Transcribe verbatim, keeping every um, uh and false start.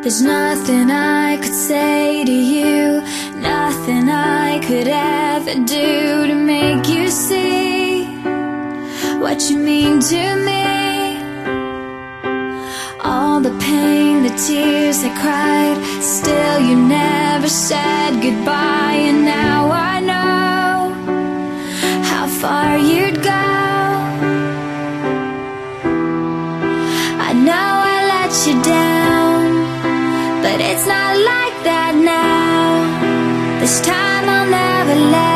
There's nothing I could say to you, nothing I could ever do to make you see what you mean to me. All the pain, the tears I cried, still you never said goodbye. And now I know how far you'd go. I know I let you down, but it's not like that now. This time I'll never let